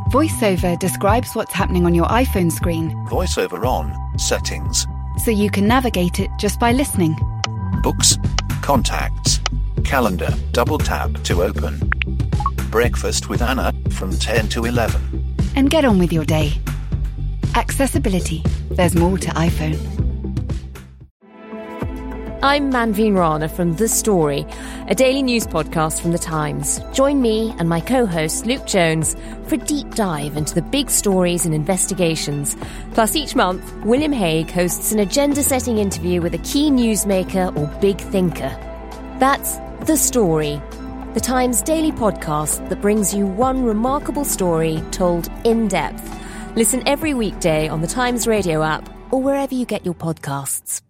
VoiceOver describes what's happening on your iPhone screen. VoiceOver on, settings. So you can navigate it just by listening. Books, contacts, calendar, double tap to open. Breakfast with Anna from 10 to 11. And get on with your day. Accessibility. There's more to iPhone. I'm Manveen Rana from The Story, a daily news podcast from The Times. Join me and my co-host Luke Jones for a deep dive into the big stories and investigations. Plus, each month, William Hague hosts an agenda-setting interview with a key newsmaker or big thinker. That's The Story, The Times daily podcast that brings you one remarkable story told in depth. Listen every weekday on The Times radio app or wherever you get your podcasts.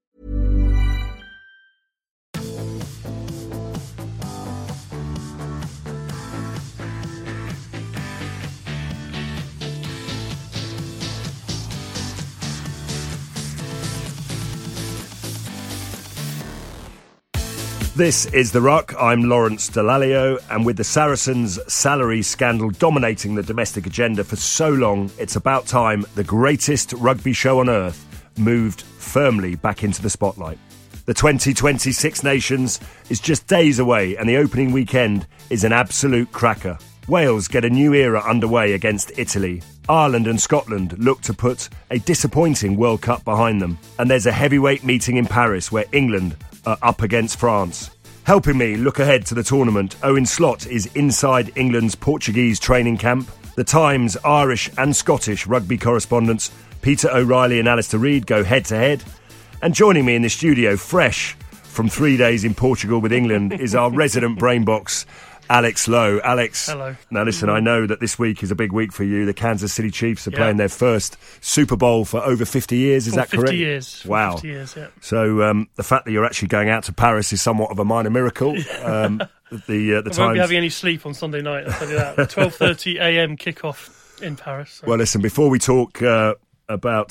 This is The Ruck. I'm Lawrence Dallaglio, and with the Saracens' salary scandal dominating the domestic agenda for so long, it's about time the greatest rugby show on earth moved firmly back into the spotlight. The 2020 Six Nations is just days away, and the opening weekend is an absolute cracker. Wales get a new era underway against Italy. Ireland and Scotland look to put a disappointing World Cup behind them. And there's a heavyweight meeting in Paris where England are up against France. Helping me look ahead to the tournament, Owen Slot is inside England's Portuguese training camp. The Times Irish and Scottish rugby correspondents Peter O'Reilly and Alistair Reid go head-to-head. And joining me in the studio, fresh from 3 days in Portugal with England, is our resident brainbox, Alex Lowe. Alex, hello. Now listen, I know that this week is a big week for you. The Kansas City Chiefs are playing their first Super Bowl for over 50 years, is that correct? 50 years. Wow. 50 years, yeah. So the fact that you're actually going out to Paris is somewhat of a minor miracle. I won't be having any sleep on Sunday night, I'll tell you that. 12:30 a.m. kickoff in Paris. So. Well, listen, before we talk about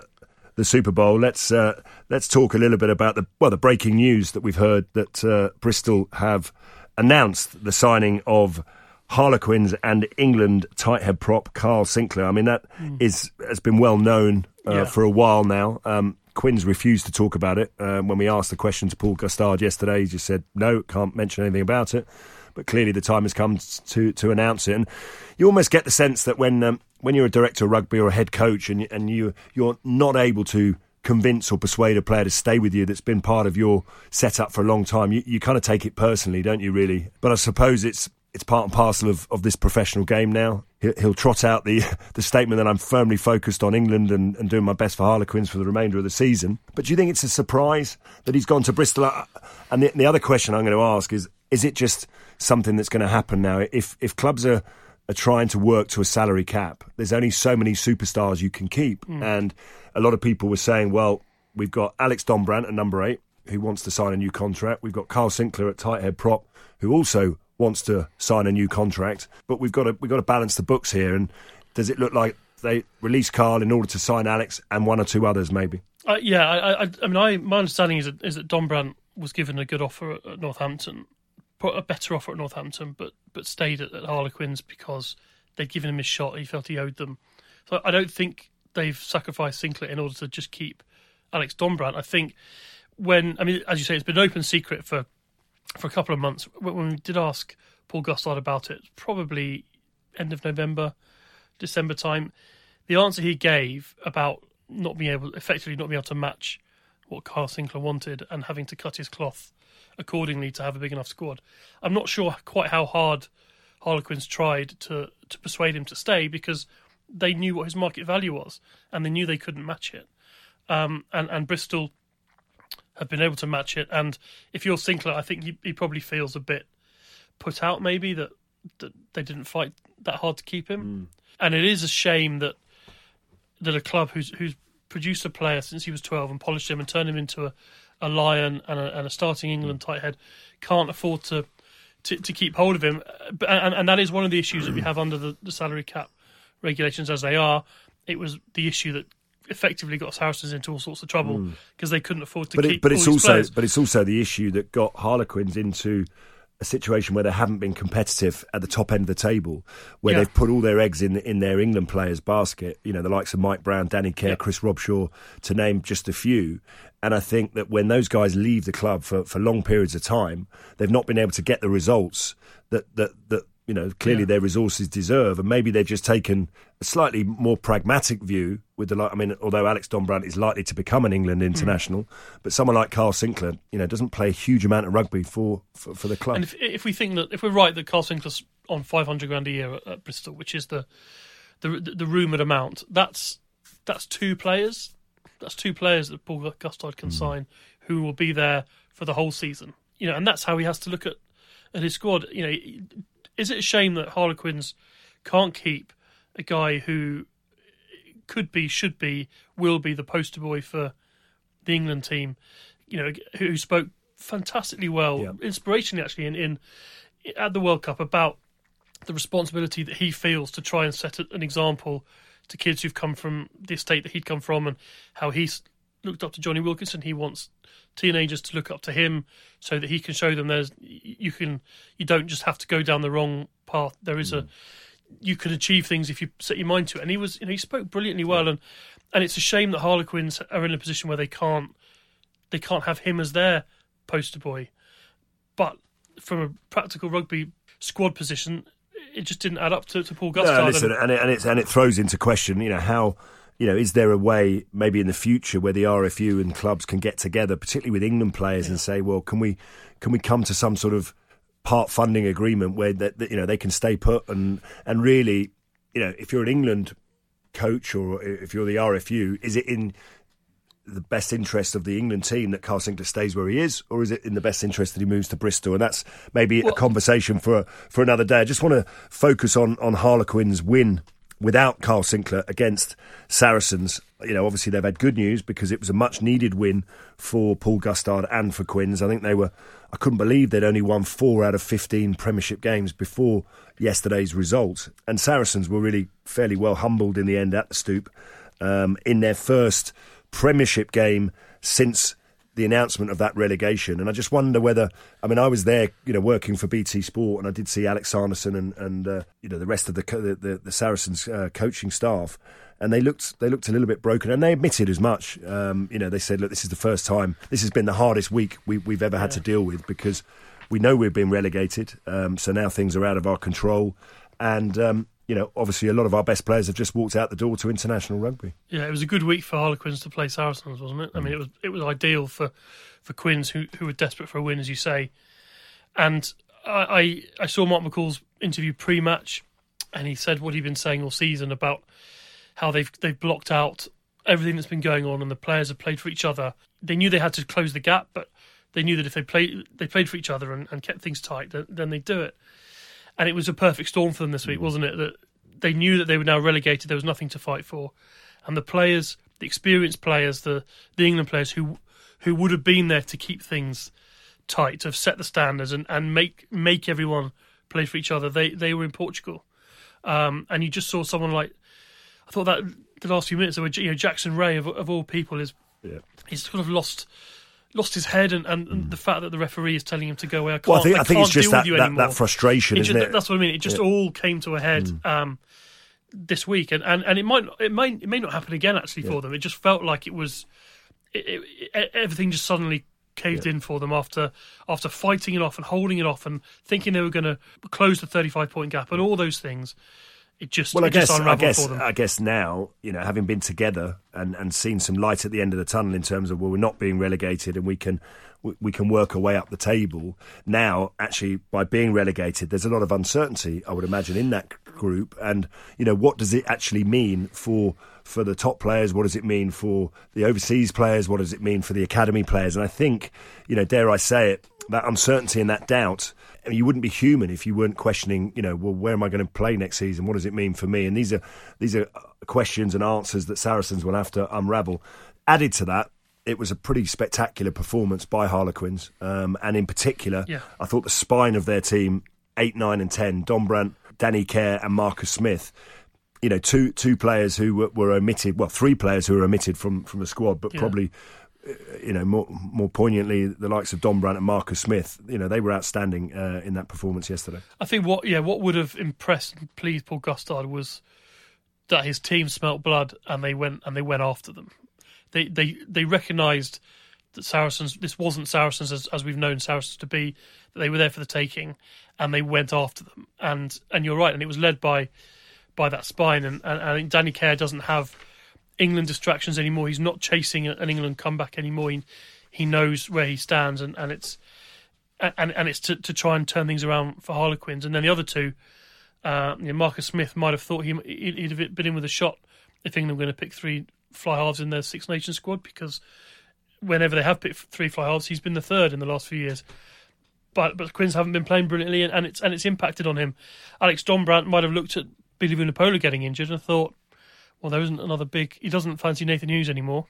the Super Bowl, let's talk a little bit about the breaking news that we've heard that Bristol have announced the signing of Harlequins and England tight head prop Carl Sinclair. I mean, that has been well known for a while now. Quins refused to talk about it. When we asked the question to Paul Gustard yesterday, he just said, no, can't mention anything about it. But clearly the time has come to announce it. And you almost get the sense that when you're a director of rugby or a head coach and you're not able to convince or persuade a player to stay with you that's been part of your setup for a long time, you kind of take it personally, don't you, really? But I suppose it's part and parcel of this professional game now. He'll trot out the statement that I'm firmly focused on England and doing my best for Harlequins for the remainder of the season. But do you think it's a surprise that he's gone to Bristol? And the other question I'm going to ask is it just something that's going to happen now? If clubs are trying to work to a salary cap, there's only so many superstars you can keep. And a lot of people were saying, well, we've got Alex Dombrandt at number 8, who wants to sign a new contract. We've got Carl Sinclair at tight head prop, who also wants to sign a new contract. But we've got to balance the books here. And does it look like they release Carl in order to sign Alex and one or two others, maybe? I mean, my understanding is that Dombrandt was given a good offer at Northampton, a better offer at Northampton, but stayed at Harlequins because they'd given him his shot. He felt he owed them. So I don't think they've sacrificed Sinclair in order to just keep Alex Dombrandt. I think as you say, it's been an open secret for a couple of months. When we did ask Paul Gustard about it, probably end of November, December time, the answer he gave about not being able to match what Carl Sinclair wanted and having to cut his cloth accordingly to have a big enough squad. I'm not sure quite how hard Harlequins tried to persuade him to stay because they knew what his market value was and they knew they couldn't match it. And Bristol have been able to match it. And if you're Sinclair, I think he probably feels a bit put out maybe that they didn't fight that hard to keep him. And it is a shame that a club who's produced a player since he was 12 and polished him and turned him into a lion and a starting England tight head can't afford to keep hold of him. And that is one of the issues that we have under the salary cap regulations as they are. It was the issue that effectively got Saracens into all sorts of trouble because they couldn't afford to keep all these players. But it's also the issue that got Harlequins into a situation where they haven't been competitive at the top end of the table, where they've put all their eggs in their England players' basket. You know, the likes of Mike Brown, Danny Kerr, Chris Robshaw, to name just a few. And I think that when those guys leave the club for long periods of time, they've not been able to get the results that you know, clearly their resources deserve, and maybe they've just taken a slightly more pragmatic view with the. I mean, although Alex Dombrandt is likely to become an England international, but someone like Carl Sinclair, you know, doesn't play a huge amount of rugby for the club. And if we think that, if we're right that Carl Sinclair's on $500,000 a year at Bristol, which is the rumoured amount, that's two players. That's two players that Paul Gustard can sign, who will be there for the whole season. You know, and that's how he has to look at his squad. You know. Is it a shame that Harlequins can't keep a guy who could be, should be, will be the poster boy for the England team? You know, who spoke fantastically well, inspirationally actually, in at the World Cup about the responsibility that he feels to try and set an example to kids who've come from the estate that he'd come from, and how he's looked up to Johnny Wilkinson. He wants teenagers to look up to him so that he can show them you don't just have to go down the wrong path. There is you can achieve things if you set your mind to it. And he spoke brilliantly well, and it's a shame that Harlequins are in a position where they can't have him as their poster boy. But from a practical rugby squad position, it just didn't add up to Paul Gustard. No, listen, and it throws into question, you know, how. You know, is there a way, maybe in the future, where the RFU and clubs can get together, particularly with England players, and say, well, can we come to some sort of part funding agreement where that you know, they can stay put and really, you know, if you're an England coach or if you're the RFU, is it in the best interest of the England team that Carl Sinclair stays where he is, or is it in the best interest that he moves to Bristol? And that's maybe a conversation for another day. I just want to focus on Harlequins' win without Carl Sinclair against Saracens. You know, obviously they've had good news because it was a much needed win for Paul Gustard and for Quins. I think I couldn't believe they'd only won 4 out of 15 Premiership games before yesterday's result. And Saracens were really fairly well humbled in the end at the Stoop in their first Premiership game since the announcement of that relegation. And I just wonder whether, I mean, I was there, you know, working for BT Sport, and I did see Alex Sanderson and you know, the rest of the Saracens coaching staff, and they looked a little bit broken, and they admitted as much. You know, they said, look, this is the first time, this has been the hardest week we've ever had to deal with, because we know we've been relegated, so now things are out of our control, and you know, obviously a lot of our best players have just walked out the door to international rugby. Yeah, it was a good week for Harlequins to play Saracens, wasn't it? I mean, it was ideal for Quins, who were desperate for a win, as you say. And I saw Mark McCall's interview pre-match, and he said what he'd been saying all season about how they've blocked out everything that's been going on, and the players have played for each other. They knew they had to close the gap, but they knew that if they played for each other and kept things tight, then they'd do it. And it was a perfect storm for them this week, wasn't it? That they knew that they were now relegated, there was nothing to fight for. And the players, the experienced players, the England players who would have been there to keep things tight, to have set the standards and make everyone play for each other, they were in Portugal. And you just saw someone like, I thought that the last few minutes, there were, you know, Jackson Ray of all people he's sort of lost his head, and the fact that the referee is telling him to go away. I think it's just that frustration, isn't it? That's what I mean. It just all came to a head this week, and it may not happen again actually for them. It just felt like it was everything just suddenly caved in for them after fighting it off and holding it off and thinking they were going to close the 35-point gap and all those things. I guess now, you know, having been together and seen some light at the end of the tunnel in terms of, well, we're not being relegated and we can work our way up the table. Now, actually, by being relegated, there's a lot of uncertainty, I would imagine, in that group. And, you know, what does it actually mean for the top players? What does it mean for the overseas players? What does it mean for the academy players? And I think, you know, dare I say it, that uncertainty and that doubt, I mean, you wouldn't be human if you weren't questioning, you know, well, where am I going to play next season? What does it mean for me? And these are questions and answers that Saracens will have to unravel. Added to that, it was a pretty spectacular performance by Harlequins, and in particular, I thought the spine of their team, 8, 9 and 10, Dombrandt, Danny Kerr and Marcus Smith, you know, two players who were omitted, well, 3 players who were omitted from the squad, but probably more poignantly, the likes of Dombrandt and Marcus Smith, they were outstanding in that performance yesterday. I think what would have impressed and pleased Paul Gustard was that his team smelt blood and they went after them. They recognised that Saracens, this wasn't Saracens as we've known Saracens to be, that they were there for the taking, and they went after them. And you're right, and it was led by that spine. And I think Danny Care doesn't have England distractions anymore. He's not chasing an England comeback anymore. He knows where he stands, and it's to try and turn things around for Harlequins. And then the other two, Marcus Smith might have thought he'd have been in with a shot if England were going to pick 3 fly halves in their Six Nations squad, because whenever they have picked 3 fly halves, he's been the third in the last few years. But the Quins haven't been playing brilliantly, and it's impacted on him. Alex Dombrandt might have looked at Billy Vunipola getting injured and thought, well, there isn't another big... He doesn't fancy Nathan Hughes anymore.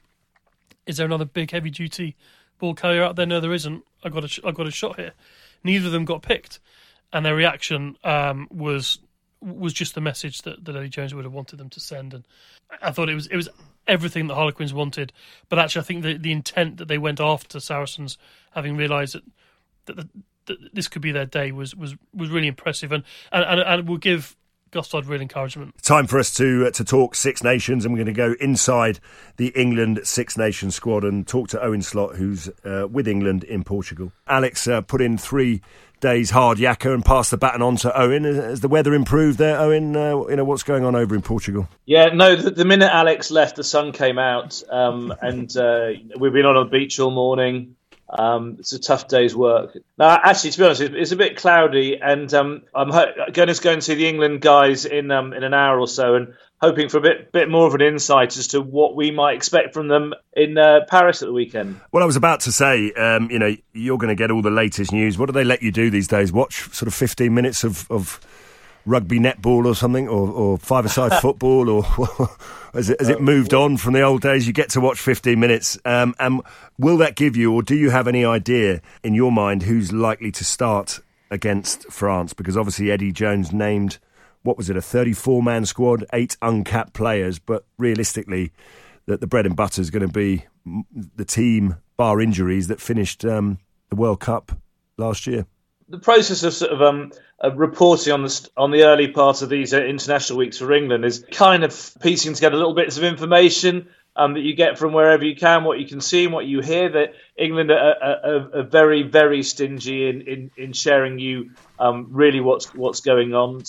Is there another big heavy-duty ball carrier out there? No, there isn't. I got a shot here. Neither of them got picked, and their reaction was just the message that Eddie Jones would have wanted them to send. And I thought it was everything that Harlequins wanted. But actually, I think the intent that they went after Saracens, having realised that this could be their day, was really impressive, and will give Gustard real encouragement. Time for us to talk Six Nations, and we're going to go inside the England Six Nations squad and talk to Owen Slot, who's with England in Portugal. Alex put in 3 days hard yakka and passed the baton on to Owen. Has the weather improved there, Owen? What's going on over in Portugal? Yeah, no, the minute Alex left, the sun came out, and we've been on a beach all morning. It's a tough day's work. Now, actually, to be honest, it's a bit cloudy, and I'm going to go and see the England guys in an hour or so, and hoping for a bit more of an insight as to what we might expect from them in Paris at the weekend. Well, I was about to say, you're going to get all the latest news. What do they let you do these days? Watch sort of 15 minutes of rugby netball or something, or five-a-side football, or has it moved on from the old days? You get to watch 15 minutes. And will that give you, or do you have any idea in your mind who's likely to start against France? Because obviously Eddie Jones named, what was it, a 34-man squad, 8 uncapped players, but realistically, the bread and butter is going to be the team, bar injuries, that finished the World Cup last year. The process of sort of reporting on the early part of these international weeks for England is kind of piecing together little bits of information that you get from wherever you can, what you can see and what you hear. That England are very, very stingy in sharing you really what's going on.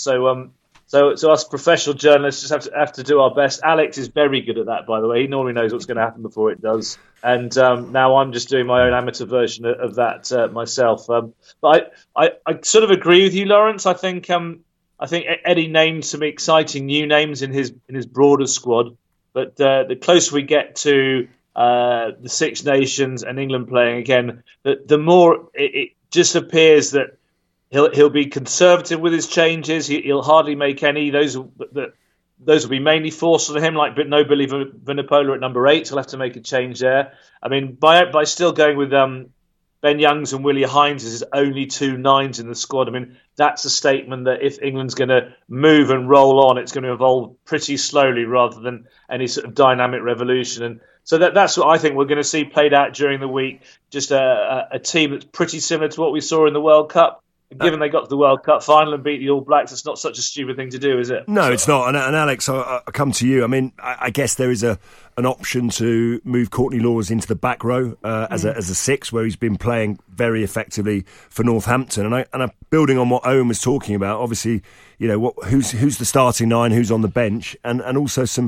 So us professional journalists just have to do our best. Alex is very good at that, by the way. He normally knows what's going to happen before it does. And now I'm just doing my own amateur version of that myself. But I sort of agree with you, Lawrence. I think Eddie named some exciting new names in his broader squad. But the closer we get to the Six Nations and England playing again, the more it just appears that he'll be conservative with his changes. He'll hardly make any. Those will be mainly forced on him, like no Billy Vunipola at number 8. He'll have to make a change there. I mean, by still going with Ben Youngs and Willie Hines as only 2 9s in the squad, I mean, that's a statement that if England's going to move and roll on, it's going to evolve pretty slowly rather than any sort of dynamic revolution. And so that's what I think we're going to see played out during the week. Just a team that's pretty similar to what we saw in the World Cup. Given they got to the World Cup final and beat the All Blacks, it's not such a stupid thing to do, is it? No, it's not. And Alex, I come to you. I mean, I guess there is an option to move Courtney Lawes into the back row as a 6, where he's been playing very effectively for Northampton. And I'm building on what Owen was talking about. Obviously, who's the starting 9, who's on the bench, and also some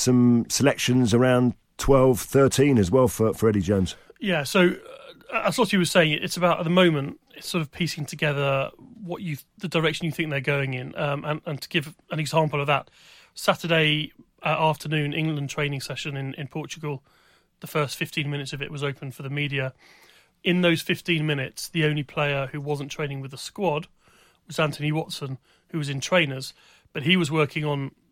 selections around 12, 13 as well for Eddie Jones. Yeah. So as what you were saying, it's about at the moment. It's sort of piecing together the direction you think they're going in, and to give an example of that, Saturday afternoon England training session in Portugal, the first 15 minutes of it was open for the media. In those 15 minutes, the only player who wasn't training with the squad was Anthony Watson, who was in trainers, but he was working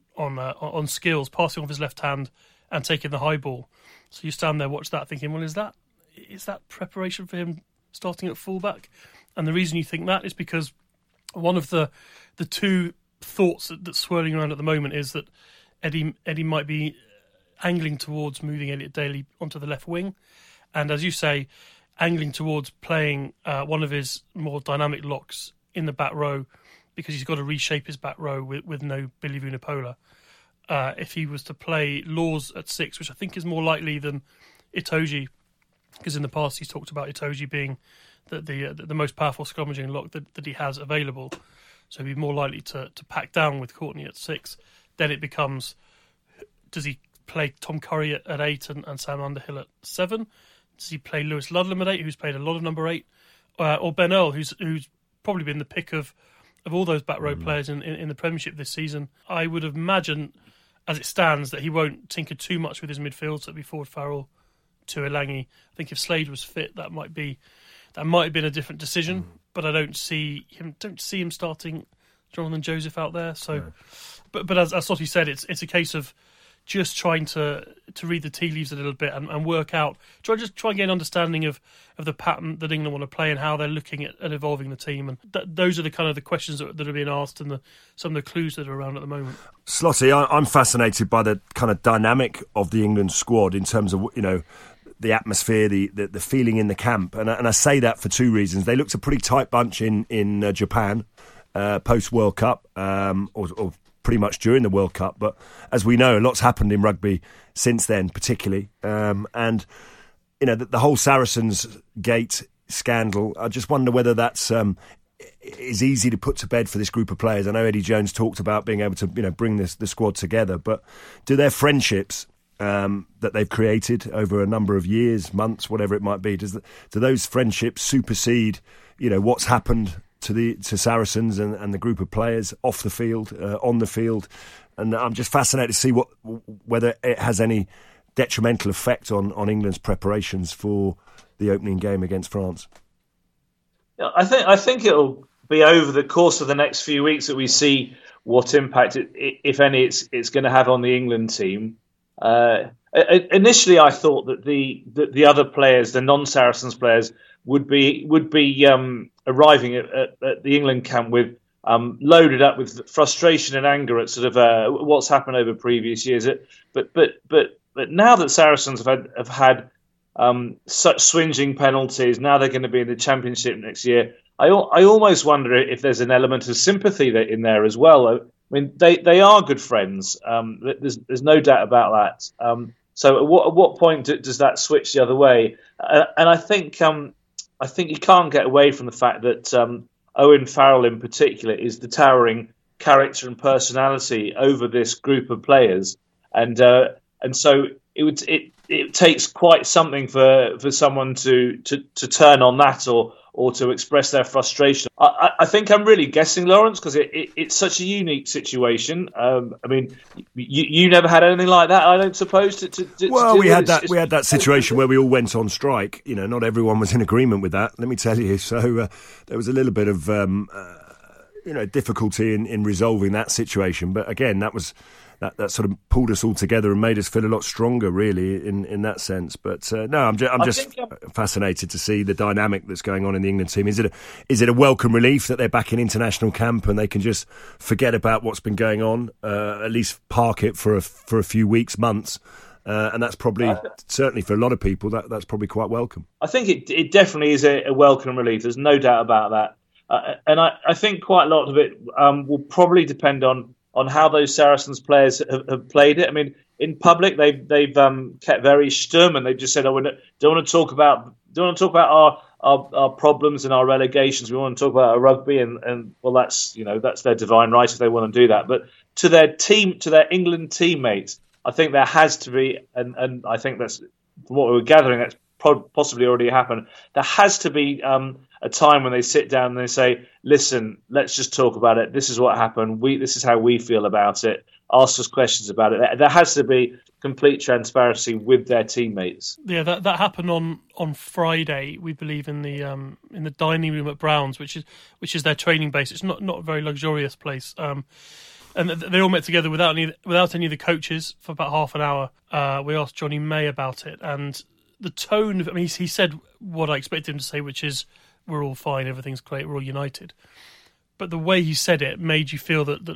on skills, passing off his left hand and taking the high ball. So you stand there, watch that, thinking, well, is that preparation for him starting at fullback? And the reason you think that is because one of the 2 thoughts that's swirling around at the moment is that Eddie might be angling towards moving Elliot Daly onto the left wing, And as you say, angling towards playing one of his more dynamic locks in the back row, because he's got to reshape his back row with no Billy Vunipola. If he was to play Laws at 6, which I think is more likely than Itoje, because in the past he's talked about Itoje being the most powerful scrummaging lock that he has available, so he'd be more likely to pack down with Courtney at 6. Then it becomes, does he play Tom Curry at 8 and Sam Underhill at 7? Does he play Lewis Ludlam at 8, who's played a lot of number 8? Or Ben Earl, who's probably been the pick of all those back row players in the Premiership this season? I would imagine, as it stands, that he won't tinker too much with his midfield, so it'd be Ford Farrell to Elangi. I think if Slade was fit, that might have been a different decision, but I don't see him starting Jonathan Joseph out there. So, but as Sotty said, it's a case of just trying to read the tea leaves a little bit and work out, try and get an understanding of the pattern that England want to play and how they're looking at evolving the team. And those are the kind of the questions that are being asked and some of the clues that are around at the moment. Slotty, I'm fascinated by the kind of dynamic of the England squad in terms of, the atmosphere, the feeling in the camp. And I say that for two reasons. They looked a pretty tight bunch in Japan post-World Cup, or pretty much during the World Cup. But as we know, a lot's happened in rugby since then, particularly. And, the whole Saracens gate scandal, I just wonder whether that's is easy to put to bed for this group of players. I know Eddie Jones talked about being able to, bring the squad together. But do their friendships that they've created over a number of years, months, whatever it might be, do those friendships supersede, what's happened to Saracens and the group of players off the field, on the field? And I'm just fascinated to see whether it has any detrimental effect on England's preparations for the opening game against France. Yeah, I think it'll be over the course of the next few weeks that we see what impact, if any, it's going to have on the England team. Initially, I thought that the other players, the non-Saracens players, would be arriving at the England camp with loaded up with frustration and anger at sort of what's happened over previous years. But now that Saracens have had such swinging penalties, now they're going to be in the Championship next year. I almost wonder if there's an element of sympathy in there as well. I mean, they are good friends. There's no doubt about that. So at what point does that switch the other way? And I think you can't get away from the fact that Owen Farrell in particular is the towering character and personality over this group of players, and so it takes quite something for someone to turn on that or to express their frustration. I think I'm really guessing, Lawrence, because it's such a unique situation. I mean, you never had anything like that, I don't suppose. We had that situation where we all went on strike. Not everyone was in agreement with that, let me tell you. So there was a little bit of difficulty in resolving that situation. But again, that sort of pulled us all together and made us feel a lot stronger, really, in that sense. But no, I'm just fascinated to see the dynamic that's going on in the England team. Is it a welcome relief that they're back in international camp and they can just forget about what's been going on, at least park it for a few weeks, months? And that's probably, certainly for a lot of people, that's probably quite welcome. I think it definitely is a welcome relief. There's no doubt about that. And I think quite a lot of it will probably depend on how those Saracens players have played it. I mean, in public, they've kept very stum, and they've just said, "Oh, we don't want to talk about our problems and our relegations. We want to talk about our rugby." And well, that's their divine right if they want to do that. But to their team, to their England teammates, I think there has to be, and I think that's from what we were gathering, that's possibly already happened. There has to be a time when they sit down and they say, listen, let's just talk about it. This is what happened. This is how we feel about it. Ask us questions about it. There has to be complete transparency with their teammates. Yeah, that happened on Friday, we believe, in the dining room at Browns, which is their training base. It's not a very luxurious place. And they all met together without any of the coaches for about half an hour. We asked Johnny May about it, and the tone of, he said what I expected him to say, which is, we're all fine, everything's great, we're all united. But the way he said it made you feel that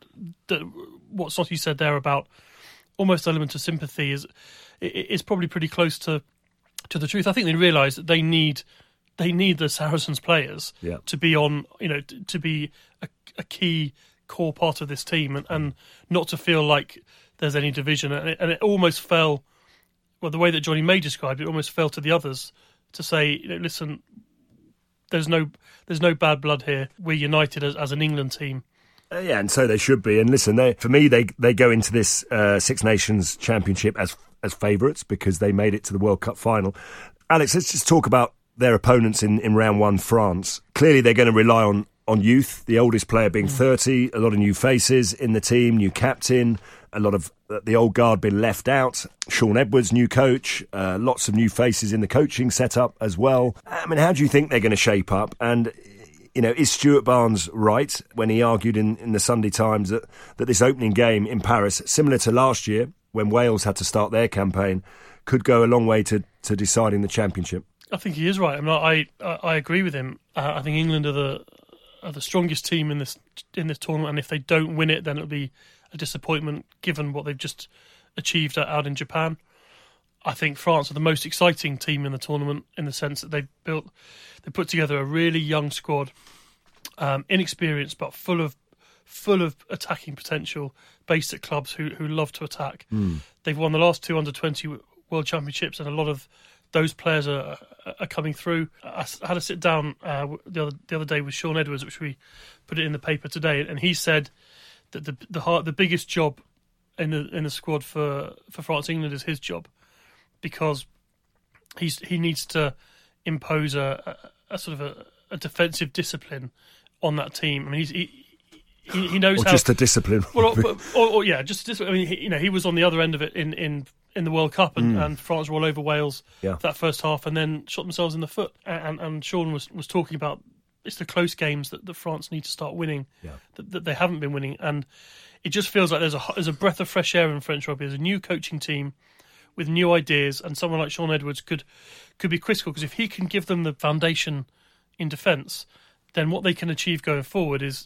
what Sotty said there about almost an element of sympathy is probably pretty close to to the truth. I think they realise that they need the Saracens players to be on, to be a key core part of this team, and not to feel like there's any division. And it almost fell, well, the way that Johnny May described it, almost fell to the others to say, listen, there's no bad blood here. We're united as an England team. Yeah, and so they should be. And listen, for me, they go into this Six Nations Championship as favourites because they made it to the World Cup final. Alex, let's just talk about their opponents in round one, France. Clearly, they're going to rely on youth, the oldest player being 30, a lot of new faces in the team, new captain, a lot of the old guard being left out. Shaun Edwards, new coach, lots of new faces in the coaching setup as well. I mean, how do you think they're going to shape up? And, is Stuart Barnes right when he argued in the Sunday Times that this opening game in Paris, similar to last year when Wales had to start their campaign, could go a long way to deciding the championship? I think he is right. I agree with him. I think England are the strongest team in this tournament, and if they don't win it, then it'll be a disappointment given what they've just achieved out in Japan. I think France are the most exciting team in the tournament in the sense that they put together a really young squad, inexperienced but full of attacking potential, based at clubs who love to attack. They've won the last 2 under-20 World Championships, and a lot of those players are coming through. I had a sit down the other day with Shaun Edwards, which we put it in the paper today, and he said that the biggest job in the squad for France England is his job, because he needs to impose a sort of a defensive discipline on that team. I mean, he knows or how, just a discipline. Just discipline. I mean, he was on the other end of it in the World Cup, and France were all over Wales that first half, and then shot themselves in the foot. And Shaun was talking about it's the close games that France need to start winning, that they haven't been winning, and it just feels like there's a breath of fresh air in French rugby. There's a new coaching team with new ideas, and someone like Shaun Edwards could be critical, because if he can give them the foundation in defence, then what they can achieve going forward is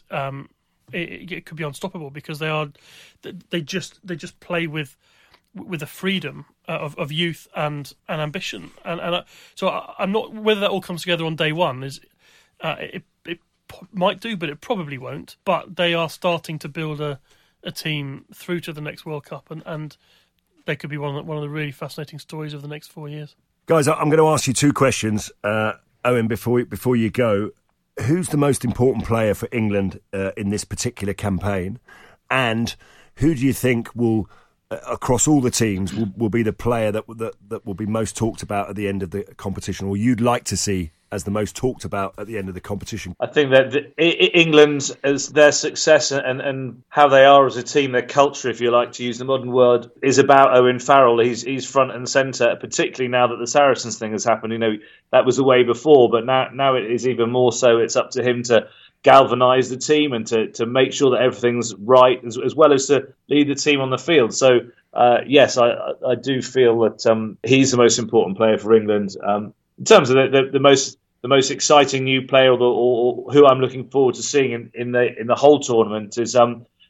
it could be unstoppable, because they just play with a freedom of youth and ambition, so I'm not, whether that all comes together on day one is it might do, but it probably won't. But they are starting to build a team through to the next World Cup, and they could be one of the really fascinating stories of the next 4 years. Guys, I'm going to ask you 2 questions, Owen. Before you go, who's the most important player for England in this particular campaign, and who do you think will, across all the teams, will be the player that will be most talked about at the end of the competition, or you'd like to see as the most talked about at the end of the competition? I think that England, as their success and how they are as a team, their culture, if you like to use the modern word, is about Owen Farrell. He's front and centre, particularly now that the Saracens thing has happened. That was the way before, but now it is even more so. It's up to him to galvanise the team and to make sure that everything's right, as well as to lead the team on the field. So, yes, I do feel that he's the most important player for England. In terms of the most exciting new player, or who I'm looking forward to seeing in the whole tournament is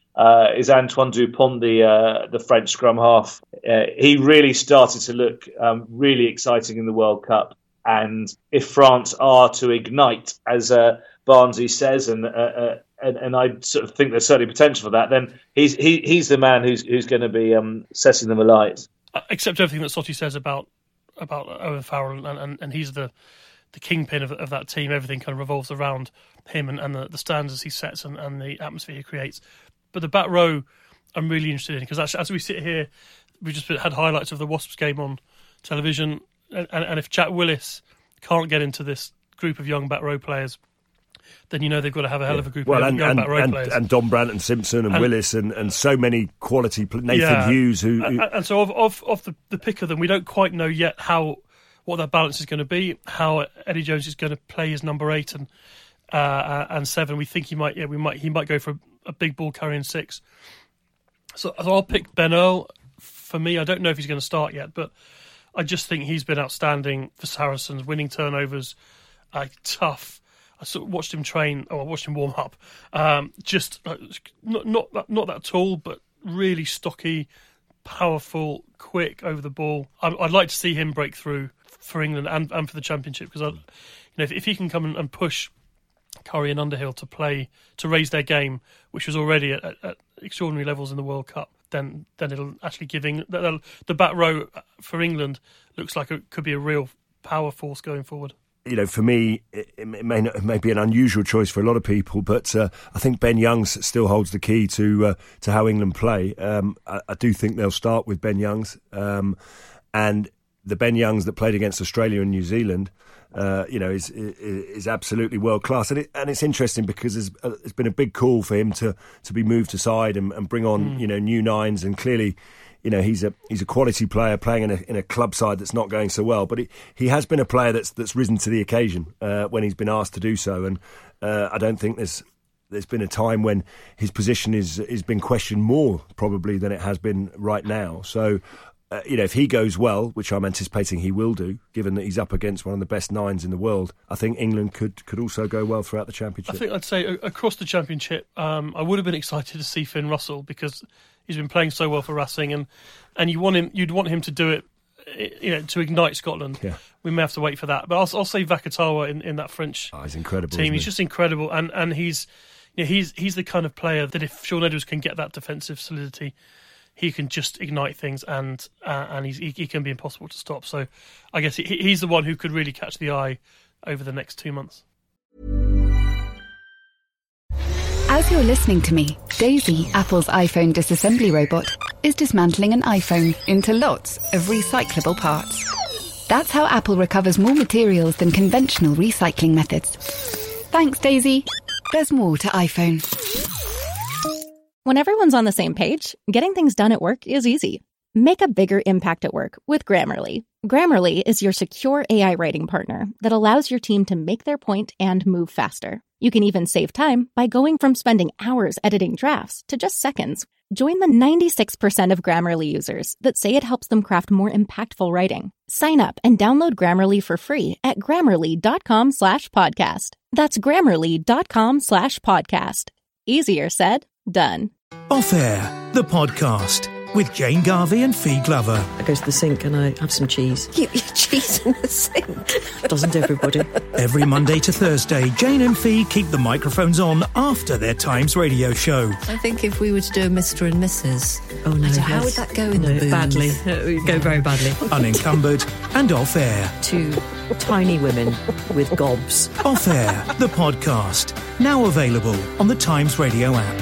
Antoine Dupont, the French scrum half. He really started to look really exciting in the World Cup, and if France are to ignite, as Barnesy says, and I sort of think there's certainly potential for that, then he's the man who's going to be setting them alight. Except everything that Sotty says about Owen Farrell, and he's the kingpin of that team. Everything kind of revolves around him and the standards he sets and the atmosphere he creates. But the back row, I'm really interested in, because as we sit here, we just had highlights of the Wasps game on television, and if Jack Willis can't get into this group of young back row players, then they've got to have a hell of a group of young back row players. And Don Branton, Simpson and Willis and so many quality Nathan Hughes. And so of the pick of them, we don't quite know yet what that balance is going to be, how Eddie Jones is going to play his number 8 and 7. We think he might go for a big ball carrying 6. So I'll pick Ben Earl. For me, I don't know if he's going to start yet, but I just think he's been outstanding for Saracens, winning turnovers, tough. I sort of watched him train. I watched him warm up. Just not that tall, but really stocky, powerful, quick over the ball. I'd like to see him break through for England and for the Championship, because if he can come and push Curry and Underhill to raise their game, which was already at extraordinary levels in the World Cup, then it'll actually give England the back row for England looks like it could be a real power force going forward. For me, it may be an unusual choice for a lot of people, but I think Ben Youngs still holds the key to how England play. I do think they'll start with Ben Youngs, and the Ben Youngs that played against Australia and New Zealand, is absolutely world class. And it's interesting because it's been a big call for him to be moved aside and bring on new nines, and clearly. He's a quality player playing in a club side that's not going so well, but he has been a player that's risen to the occasion when he's been asked to do so, and I don't think there's been a time when his position is been questioned more probably than it has been right now. So if he goes well, which I'm anticipating he will do, given that he's up against one of the best nines in the world, I think England could also go well throughout the Championship. I think I'd say across the Championship, I would have been excited to see Finn Russell, because he's been playing so well for Racing, and you'd want him to do it, to ignite Scotland. Yeah. We may have to wait for that, but I'll say Vakatawa in that French he's incredible, team. He's just incredible, and he's the kind of player that if Shaun Edwards can get that defensive solidity, he can just ignite things, and he can be impossible to stop. So I guess he's the one who could really catch the eye over the next 2 months. As you're listening to me, Daisy, Apple's iPhone disassembly robot, is dismantling an iPhone into lots of recyclable parts. That's how Apple recovers more materials than conventional recycling methods. Thanks, Daisy. There's more to iPhone. When everyone's on the same page, getting things done at work is easy. Make a bigger impact at work with Grammarly. Grammarly is your secure AI writing partner that allows your team to make their point and move faster. You can even save time by going from spending hours editing drafts to just seconds. Join the 96% of Grammarly users that say it helps them craft more impactful writing. Sign up and download Grammarly for free at Grammarly.com/podcast. That's Grammarly.com/podcast. Easier said, done. Off Air, the podcast. With Jane Garvey and Fee Glover. I go to the sink and I have some cheese. You eat cheese in the sink? Doesn't everybody? Every Monday to Thursday, Jane and Fee keep the microphones on after their Times radio show. I think if we were to do a Mr. and Mrs. Oh no, how would that go in the booms? Badly. It would go very badly. Unencumbered and Off Air. Two tiny women with gobs. Off Air, the podcast. Now available on the Times radio app.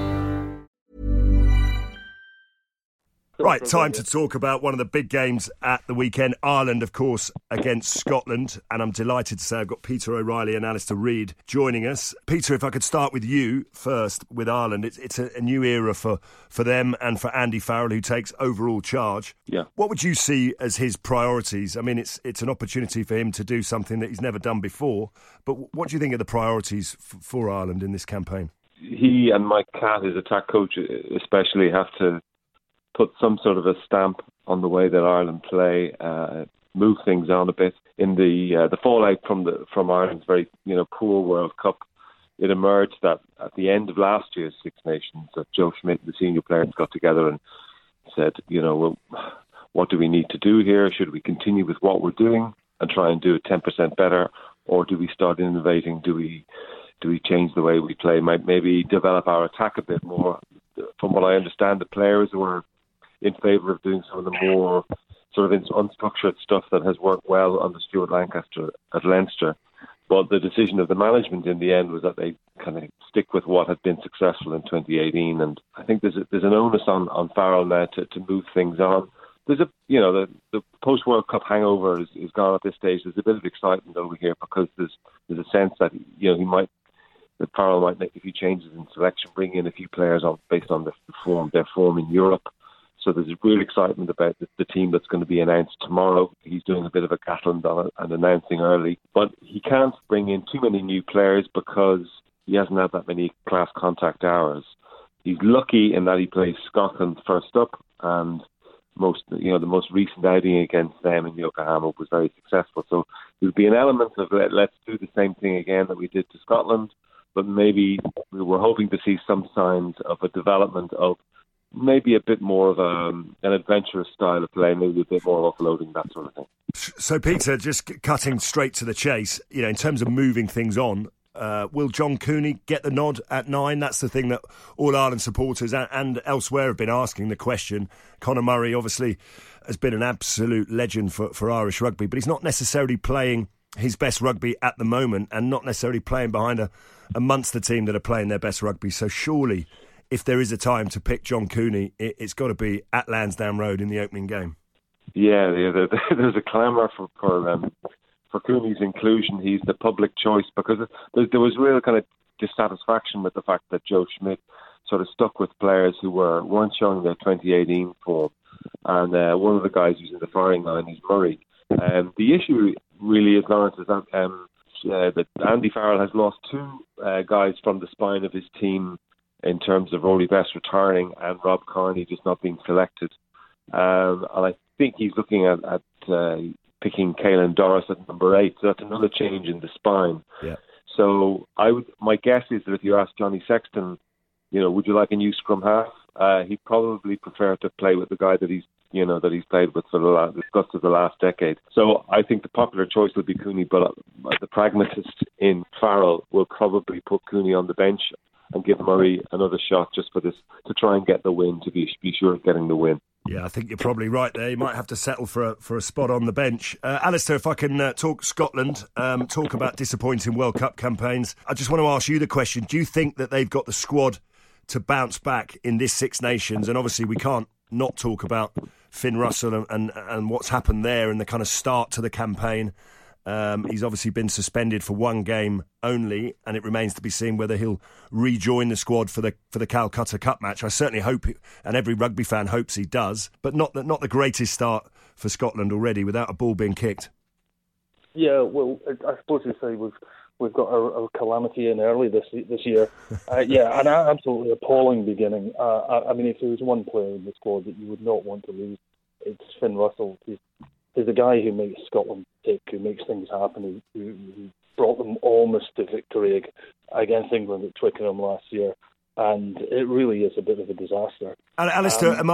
Right, time to talk about one of the big games at the weekend. Ireland, of course, against Scotland. And I'm delighted to say I've got Peter O'Reilly and Alistair Reid joining us. Peter, if I could start with you first with Ireland. It's a new era for them and for Andy Farrell, who takes overall charge. Yeah. What would you see as his priorities? I mean, it's an opportunity for him to do something that he's never done before. But what do you think are the priorities for Ireland in this campaign? He and Mike Catt, his attack coach, especially have to put some sort of a stamp on the way that Ireland play, move things on a bit. In the fallout from Ireland's very poor World Cup, it emerged that at the end of last year's Six Nations, that Joe Schmidt, the senior players, got together and said, well, what do we need to do here? Should we continue with what we're doing and try and do it 10% better, or do we start innovating? Do we change the way we play? Might maybe develop our attack a bit more? From what I understand, the players were in favour of doing some of the more sort of unstructured stuff that has worked well under Stuart Lancaster at Leinster. But the decision of the management in the end was that they kind of stick with what had been successful in 2018. And I think there's an onus on Farrell now to move things on. There's the post-World Cup hangover is gone at this stage. There's a bit of excitement over here because there's a sense that that Farrell might make a few changes in selection, bring in a few players based on their form in Europe. So there's real excitement about the team that's going to be announced tomorrow. He's doing a bit of a Gatland on it and announcing early. But he can't bring in too many new players because he hasn't had that many class contact hours. He's lucky in that he plays Scotland first up, and the most recent outing against them in Yokohama was very successful. So there'll be an element of let's do the same thing again that we did to Scotland, but maybe we were hoping to see some signs of a development of maybe a bit more of an adventurous style of play, maybe a bit more offloading, that sort of thing. So, Peter, just cutting straight to the chase, in terms of moving things on, will John Cooney get the nod at 9? That's the thing that all Ireland supporters and elsewhere have been asking the question. Conor Murray obviously has been an absolute legend for Irish rugby, but he's not necessarily playing his best rugby at the moment and not necessarily playing behind a Munster team that are playing their best rugby. So surely, if there is a time to pick John Cooney, it's got to be at Lansdowne Road in the opening game. Yeah, there's a clamour for Cooney's inclusion. He's the public choice because there was real kind of dissatisfaction with the fact that Joe Schmidt sort of stuck with players who weren't showing their 2018 form. And one of the guys who's in the firing line is Murray. The issue really is, Lawrence, is that Andy Farrell has lost 2 guys from the spine of his team in terms of Rory Best retiring and Rob Carney just not being selected. And I think he's looking at picking Caelan Doris at number 8. So that's another change in the spine. Yeah. So my guess is that if you ask Johnny Sexton, would you like a new scrum half? He'd probably prefer to play with the guy that he's played with for the guts of the last decade. So I think the popular choice would be Cooney, but the pragmatist in Farrell will probably put Cooney on the bench and give Murray another shot just for this, to try and get the win, to be sure of getting the win. Yeah, I think you're probably right there. You might have to settle for a spot on the bench. Alistair, if I can talk Scotland, talk about disappointing World Cup campaigns. I just want to ask you the question. Do you think that they've got the squad to bounce back in this Six Nations? And obviously we can't not talk about Finn Russell and what's happened there and the kind of start to the campaign. He's obviously been suspended for 1 game only, and it remains to be seen whether he'll rejoin the squad for the Calcutta Cup match. I certainly hope, and every rugby fan hopes he does, but not the greatest start for Scotland already without a ball being kicked. Yeah, well, I suppose you say we've got a calamity in early this year. Yeah, an absolutely appalling beginning. I mean, if there was one player in the squad that you would not want to lose, it's Finn Russell. He's the guy who makes Scotland tick, who makes things happen, who brought them almost to victory against England at Twickenham last year. And it really is a bit of a disaster. And Alistair, am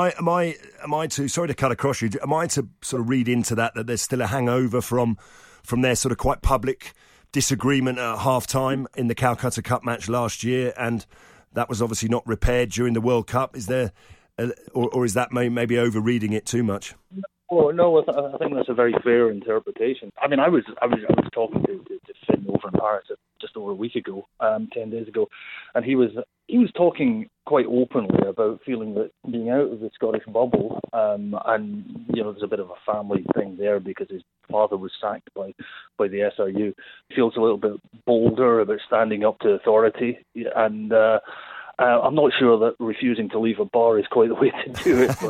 I to, sorry to cut across you, am I to sort of read into that there's still a hangover from their sort of quite public disagreement at half-time in the Calcutta Cup match last year, and that was obviously not repaired during the World Cup? Is there, or is that maybe over-reading it too much? Well, no, I think that's a very fair interpretation. I mean, I was talking to Finn over in Paris just over a week ago, 10 days ago, and he was talking quite openly about feeling that being out of the Scottish bubble, and there's a bit of a family thing there because his father was sacked by the SRU. He feels a little bit bolder about standing up to authority, and I'm not sure that refusing to leave a bar is quite the way to do it,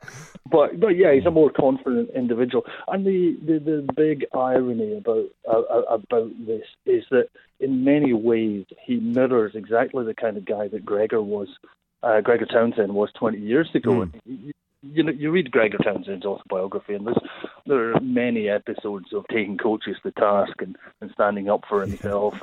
but yeah, he's a more confident individual. And the big irony about this is that in many ways he mirrors exactly the kind of guy that Gregor Townsend was 20 years ago. You read Gregor Townsend's autobiography, and there are many episodes of taking coaches to task and standing up for himself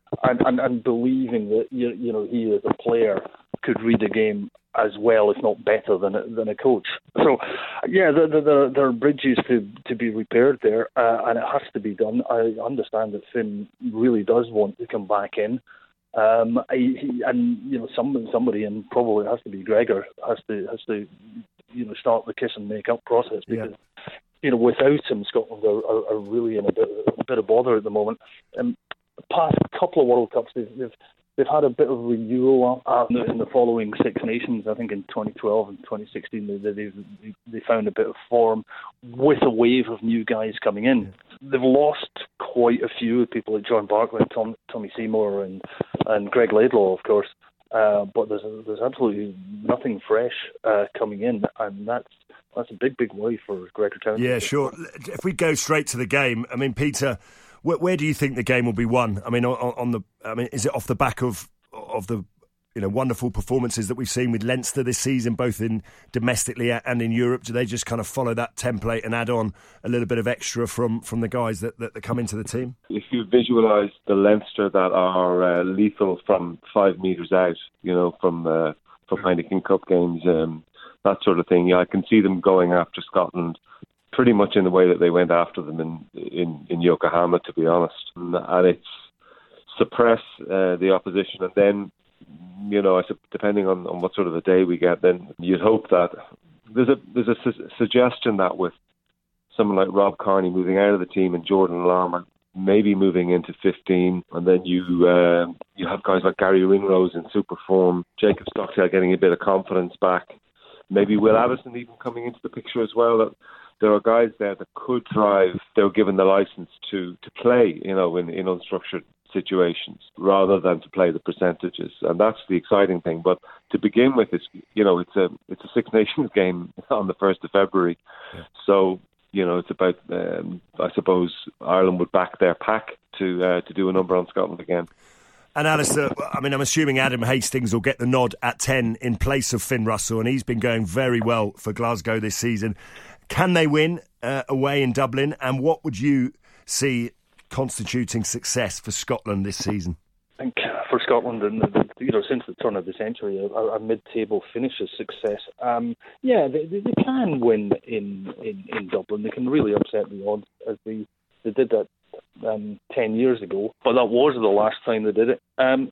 and believing that he as a player could read a game as well, if not better, than a coach. So, yeah, there are bridges to be repaired there, and it has to be done. I understand that Finn really does want to come back in, somebody, and probably it has to be Gregor, has to start the kiss and make up process because. Yeah. Without him, Scotland are really in a bit of bother at the moment. Past couple of World Cups, they've had a bit of renewal in the following Six Nations. I think in 2012 and 2016 they found a bit of form with a wave of new guys coming in. They've lost quite a few people like John Barclay, Tommy Seymour, and Greg Laidlaw, of course. But there's absolutely nothing fresh coming in, and that's a big worry for Gregor Townsend. Yeah, sure. If we go straight to the game, I mean, Peter, where do you think the game will be won? I mean, is it off the back of the wonderful performances that we've seen with Leinster this season, both in domestically and in Europe? Do they just kind of follow that template and add on a little bit of extra from the guys that come into the team? If you visualise the Leinster that are lethal from 5 metres out, from Heineken Cup games, that sort of thing. Yeah, I can see them going after Scotland pretty much in the way that they went after them in Yokohama, to be honest. And it's suppress the opposition, and then, depending on what sort of a day we get, then you'd hope that there's a suggestion that with someone like Rob Kearney moving out of the team and Jordan Larmour maybe moving into 15, and then you have guys like Gary Ringrose in super form, Jacob Stockdale getting a bit of confidence back, maybe Will Addison even coming into the picture as well. That there are guys there that could thrive. They were given the license to play, in unstructured situations rather than to play the percentages, and that's the exciting thing. But to begin with, it's a Six Nations game on the 1st of February, so. It's about, I suppose, Ireland would back their pack to do a number on Scotland again. And Alistair, I'm assuming Adam Hastings will get the nod at 10 in place of Finn Russell, and he's been going very well for Glasgow this season. Can they win away in Dublin? And what would you see constituting success for Scotland this season? I think for Scotland, since the turn of the century, a mid-table finish is success. They can win in Dublin. They can really upset the odds, as they did that 10 years ago. But that was the last time they did it.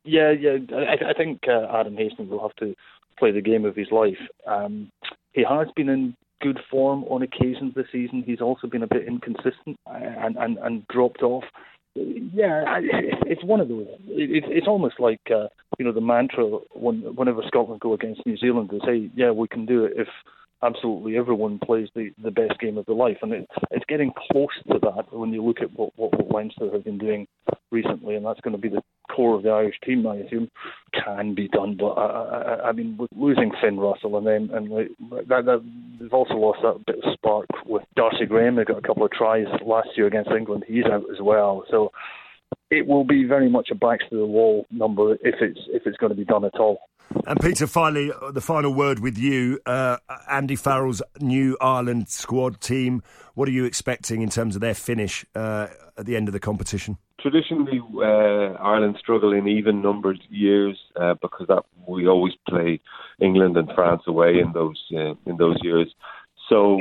I think Adam Hastings will have to play the game of his life. He has been in good form on occasions this season. He's also been a bit inconsistent and dropped off. Yeah, it's one of those. It's almost like the mantra whenever Scotland go against New Zealand, they say, "Yeah, we can do it if absolutely everyone plays the best game of their life," and it's getting close to that when you look at what Leinster have been doing recently, and that's going to be the core of the Irish team. I assume can be done, but with losing Finn Russell and they've also lost that bit of spark with Darcy Graham. They got a couple of tries last year against England. He's out as well, so it will be very much a backs to the wall number if it's going to be done at all. And Peter, finally, the final word with you. Andy Farrell's new Ireland squad team. What are you expecting in terms of their finish at the end of the competition? Traditionally, Ireland struggle in even-numbered years because we always play England and France away in those years. So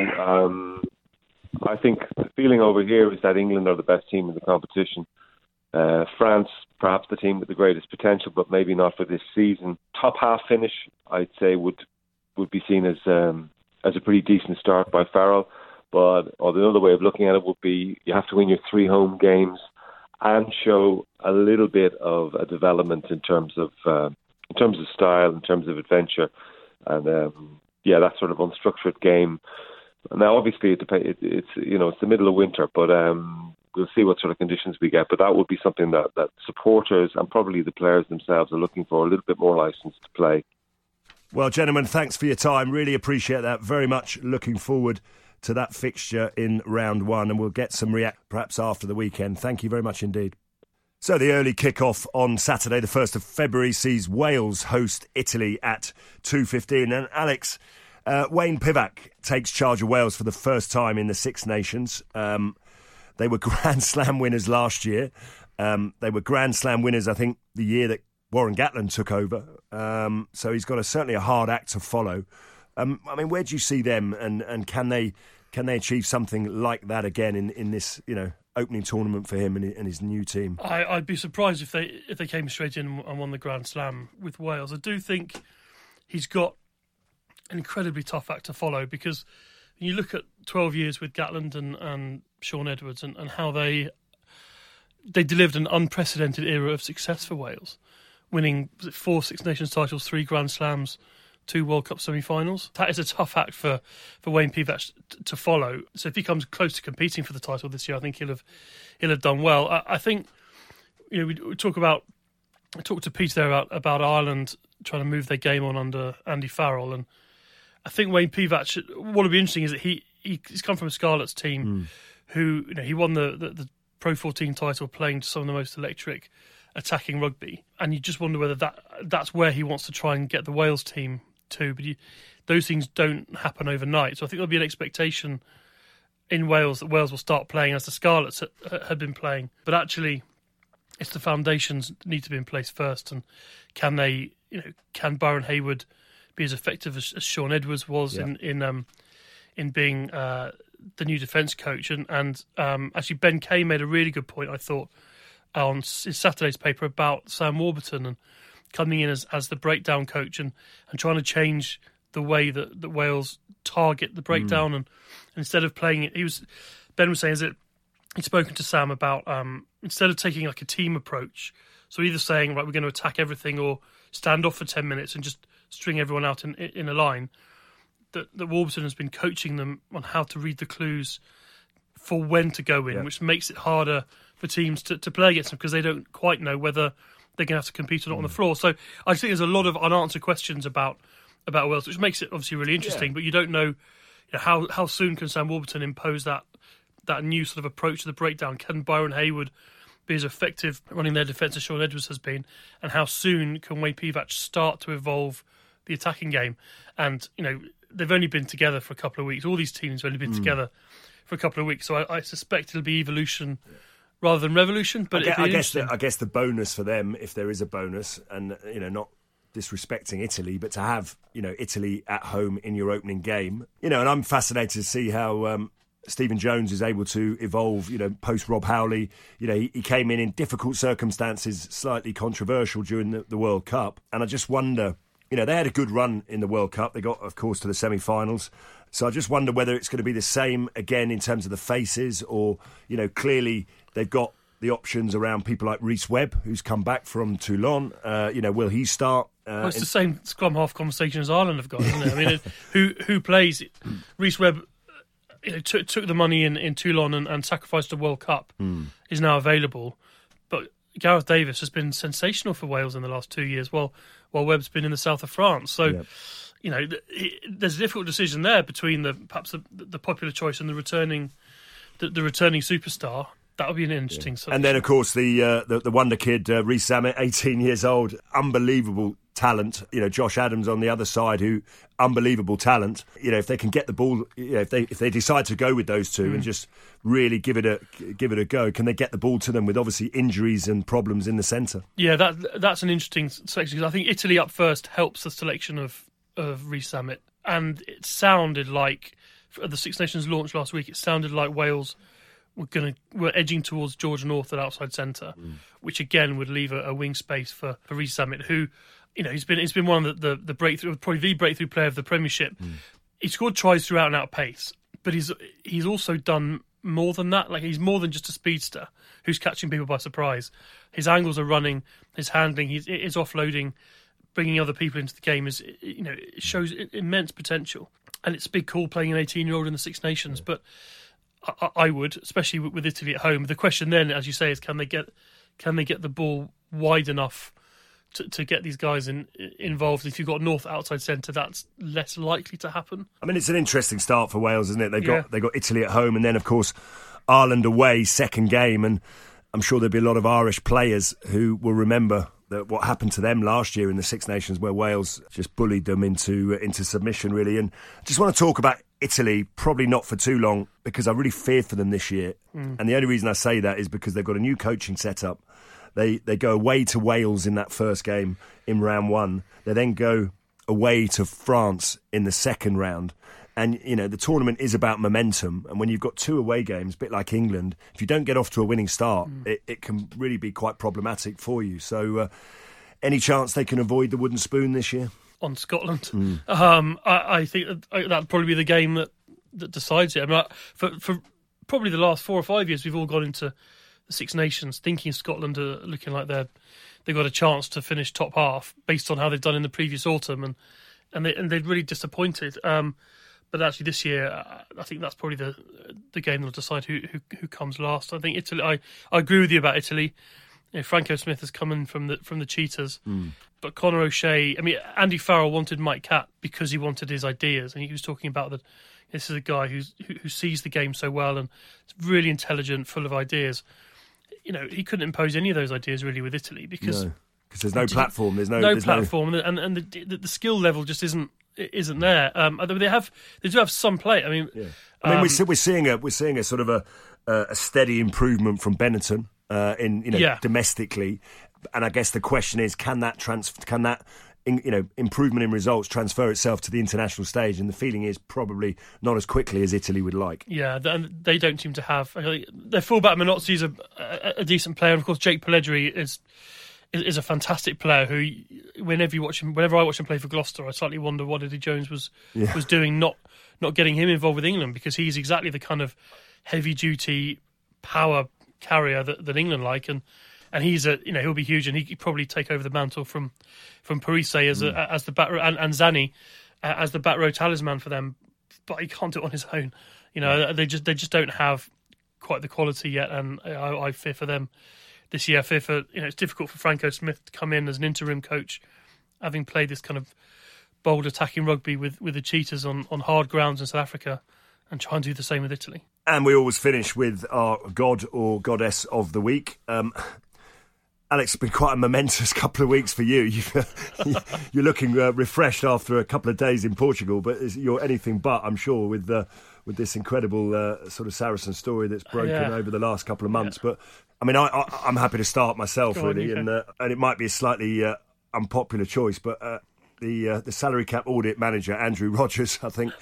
I think the feeling over here is that England are the best team in the competition. France, perhaps the team with the greatest potential, but maybe not for this season. Top half finish, I'd say, would be seen as a pretty decent start by Farrell. But another way of looking at it would be you have to win your 3 home games and show a little bit of a development in terms of style, in terms of adventure, and that sort of unstructured game. Now, obviously, it's the middle of winter, but we'll see what sort of conditions we get. But that would be something that supporters and probably the players themselves are looking for, a little bit more licence to play. Well, gentlemen, thanks for your time. Really appreciate that. Very much looking forward to that fixture in round 1, and we'll get some react perhaps after the weekend. Thank you very much indeed. So the early kick-off on Saturday, the 1st of February, sees Wales host Italy at 2:15. And Alex, Wayne Pivac takes charge of Wales for the first time in the Six Nations. They were Grand Slam winners last year. They were Grand Slam winners, I think, the year that Warren Gatland took over. So he's got certainly a hard act to follow. Where do you see them, and can they achieve something like that again in this opening tournament for him and his new team? I'd be surprised if they came straight in and won the Grand Slam with Wales. I do think he's got an incredibly tough act to follow, because you look at 12 years with Gatland and Sean Edwards and how they delivered an unprecedented era of success for Wales, winning 4 Six Nations titles, 3 Grand Slams, 2 World Cup semi-finals. That is a tough act for Wayne Pivac to follow. So if he comes close to competing for the title this year, I think he'll have done well. I think we talk to Peter there about Ireland trying to move their game on under Andy Farrell, and I think Wayne Pivac, what will be interesting is that he's come from a Scarlets team who he won the Pro 14 title playing some of the most electric attacking rugby, and you just wonder whether that's where he wants to try and get the Wales team to. But those things don't happen overnight, so I think there'll be an expectation in Wales that Wales will start playing as the Scarlets had been playing. But actually, it's the foundations need to be in place first, and can Byron Hayward be as effective as Sean Edwards was in being the new defence coach. And actually, Ben Kay made a really good point, I thought, on his Saturday's paper about Sam Warburton and coming in as the breakdown coach and trying to change the way that Wales target the breakdown. And instead of playing it, Ben was saying that he'd spoken to Sam about instead of taking like a team approach, so either saying, right, we're going to attack everything, or stand off for 10 minutes and just string everyone out in a line, that Warburton has been coaching them on how to read the clues for when to go in, which makes it harder for teams to play against them because they don't quite know whether they're going to have to compete or not on the floor. So I think there's a lot of unanswered questions about Wales, which makes it obviously really interesting, but you don't know, how soon can Sam Warburton impose that new sort of approach to the breakdown? Can Byron Hayward be as effective running their defence as Sean Edwards has been? And how soon can Wayne Pivac start to evolve the attacking game? And, they've only been together for a couple of weeks. All these teams have only been together for a couple of weeks. So I suspect it'll be evolution rather than revolution. But I guess the bonus for them, if there is a bonus, and, not disrespecting Italy, but to have, Italy at home in your opening game, and I'm fascinated to see how Stephen Jones is able to evolve, post Rob Howley. He came in difficult circumstances, slightly controversial during the World Cup. And I just wonder, they had a good run in the World Cup. They got, of course, to the semi-finals. So I just wonder whether it's going to be the same again in terms of the faces, or, clearly they've got the options around people like Rhys Webb, who's come back from Toulon. Will he start? Well, it's the same scrum half conversation as Ireland have got, isn't it? I mean, who plays? Rhys Webb took the money in Toulon and sacrificed the World Cup, is now available. But Gareth Davis has been sensational for Wales in the last 2 years, while Webb's been in the south of France. So, there's a difficult decision there between perhaps the popular choice and the returning superstar. That would be an interesting selection. And then, of course, the wonder kid, Reece Zammit, 18 years old, unbelievable talent. Josh Adams on the other side, who unbelievable talent. If they can get the ball, if they decide to go with those two and just really give it a go, can they get the ball to them with obviously injuries and problems in the centre? Yeah, that's an interesting selection, because I think Italy up first helps the selection of Reece Zammit, and it sounded like at the Six Nations launch last week, it sounded like Wales were edging towards George North at outside centre, which again would leave a wing space for Reece Zammit, who, he's been one of the breakthrough, probably the breakthrough player of the Premiership. He scored tries throughout and out of pace, but he's also done more than that. Like, he's more than just a speedster who's catching people by surprise. His angles are running, his handling, his offloading, bringing other people into the game it shows immense potential. And it's a big call playing an 18-year-old in the Six Nations, but I would, especially with Italy at home. The question then, as you say, is can they get the ball wide enough to get these guys involved? If you've got North outside centre, that's less likely to happen. I mean, it's an interesting start for Wales, isn't it? They got Italy at home, and then of course Ireland away, second game, and I'm sure there'll be a lot of Irish players who will remember what happened to them last year in the Six Nations, where Wales just bullied them into submission, really. And I just want to talk about Italy, probably not for too long, because I really fear for them this year. And the only reason I say that is because they've got a new coaching setup. They go away to Wales in that first game in round one. They then go away to France in the second round. And, the tournament is about momentum. And when you've got two away games, a bit like England, if you don't get off to a winning start, it can really be quite problematic for you. So any chance they can avoid the wooden spoon this year? On Scotland. I think that'd probably be the game that decides it. I mean, for probably the last 4 or 5 years, we've all gone into the Six Nations thinking Scotland are looking like they've got a chance to finish top half based on how they've done in the previous autumn, and they've really disappointed. But actually, this year, I think that's probably the game that'll decide who comes last. I think Italy. I agree with you about Italy. Franco Smith has come in from the Cheetahs, but Conor O'Shea. I mean, Andy Farrell wanted Mike Catt because he wanted his ideas, and he was talking about that. This is a guy who sees the game so well and is really intelligent, full of ideas. He couldn't impose any of those ideas really with Italy because there's no platform. There's no platform, and the skill level just isn't there. They do have some play. I mean, we're seeing a sort of a steady improvement from Benetton domestically, and I guess the question is, can that improvement in results transfer itself to the international stage, and the feeling is probably not as quickly as Italy would like. Yeah, they don't seem to have. Their fullback Minozzi is a decent player, and of course Jake Pellegrini is a fantastic player who, whenever I watch him play for Gloucester, I slightly wonder what Eddie Jones was doing, not getting him involved with England, because he's exactly the kind of heavy duty power carrier that England like, and he's he'll be huge, and he could probably take over the mantle from Parise as the back, and Zani as the back row talisman for them, but he can't do it on his own. They just don't have quite the quality yet, and I fear for them this year. I fear for it's difficult for Franco Smith to come in as an interim coach, having played this kind of bold attacking rugby with the Cheetahs on hard grounds in South Africa, and try and do the same with Italy. And we always finish with our god or goddess of the week. Alex, it's been quite a momentous couple of weeks for you. You're looking refreshed after a couple of days in Portugal, but you're anything but, I'm sure, with this incredible sort of Saracen story that's broken over the last couple of months. Yeah. But I mean, I'm happy to start myself, really, and it might be a slightly unpopular choice, but the salary cap audit manager, Andrew Rogers, I think,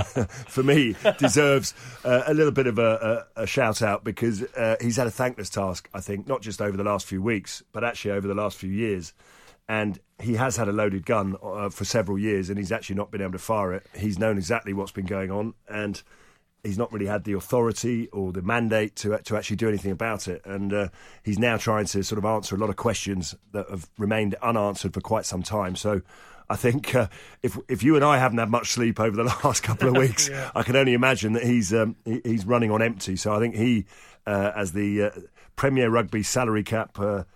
for me, deserves a little bit of a shout-out, because he's had a thankless task, I think, not just over the last few weeks, but actually over the last few years. And he has had a loaded gun for several years, and he's actually not been able to fire it. He's known exactly what's been going on, and he's not really had the authority or the mandate to actually do anything about it. And he's now trying to sort of answer a lot of questions that have remained unanswered for quite some time. So I think if you and I haven't had much sleep over the last couple of weeks, I can only imagine that he's running on empty. So I think he, as the Premier Rugby salary cap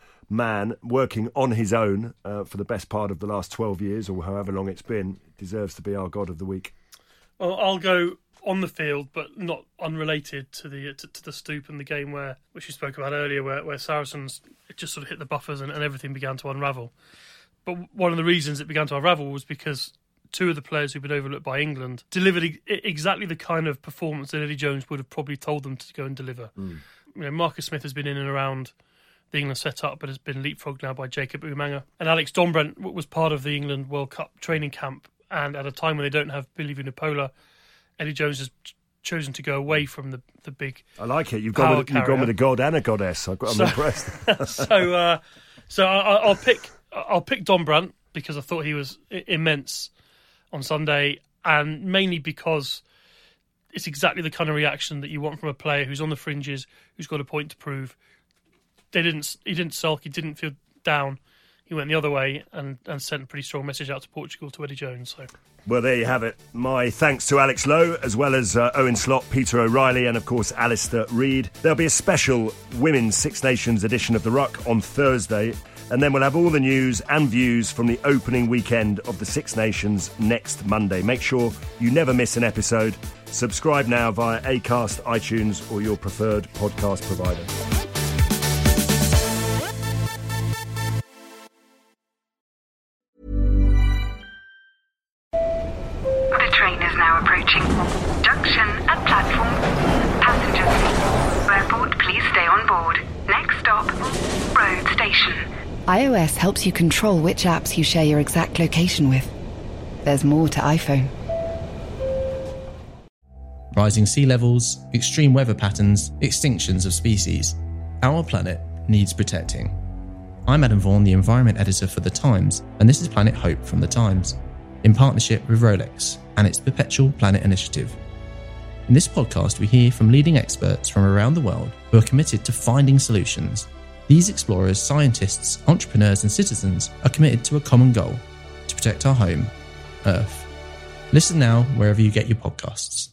man, working on his own for the best part of the last 12 years or however long it's been, deserves to be our God of the week. Well, I'll go on the field, but not unrelated to the stoop and the game which you spoke about earlier, where Saracens just sort of hit the buffers and everything began to unravel. But one of the reasons it began to unravel was because two of the players who'd been overlooked by England delivered exactly the kind of performance that Eddie Jones would have probably told them to go and deliver. Marcus Smith has been in and around the England setup, but has been leapfrogged now by Jacob Umaga. And Alex Dombrent was part of the England World Cup training camp, and at a time when they don't have Billy Vunipola, Eddie Jones has chosen to go away from the big. I like it. You've gone with a god and a goddess. I'm impressed. So I'll pick Dombrent because I thought he was immense on Sunday, and mainly because it's exactly the kind of reaction that you want from a player who's on the fringes, who's got a point to prove. He didn't sulk, he didn't feel down. He went the other way and sent a pretty strong message out to Portugal, to Eddie Jones. So. Well, there you have it. My thanks to Alex Lowe, as well as Owen Slott, Peter O'Reilly, and of course Alistair Reid. There'll be a special Women's Six Nations edition of The Ruck on Thursday, and then we'll have all the news and views from the opening weekend of the Six Nations next Monday. Make sure you never miss an episode. Subscribe now via Acast, iTunes, or your preferred podcast provider. Approaching junction at platform. Passengers, airport, please stay on board. Next stop, road station. iOS helps you control which apps you share your exact location with. There's more to iPhone. Rising sea levels, extreme weather patterns, extinctions of species. Our planet needs protecting. I'm Adam Vaughan, the Environment Editor for The Times, and this is Planet Hope from The Times, in partnership with Rolex and its Perpetual Planet Initiative. In this podcast, we hear from leading experts from around the world who are committed to finding solutions. These explorers, scientists, entrepreneurs and citizens are committed to a common goal: to protect our home, Earth. Listen now wherever you get your podcasts.